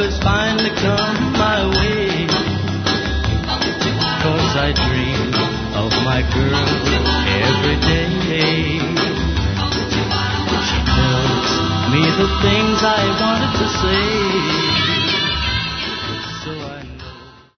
has finally come my way. 'Cause I dream of my girl every day. She tells me the things I wanted to say.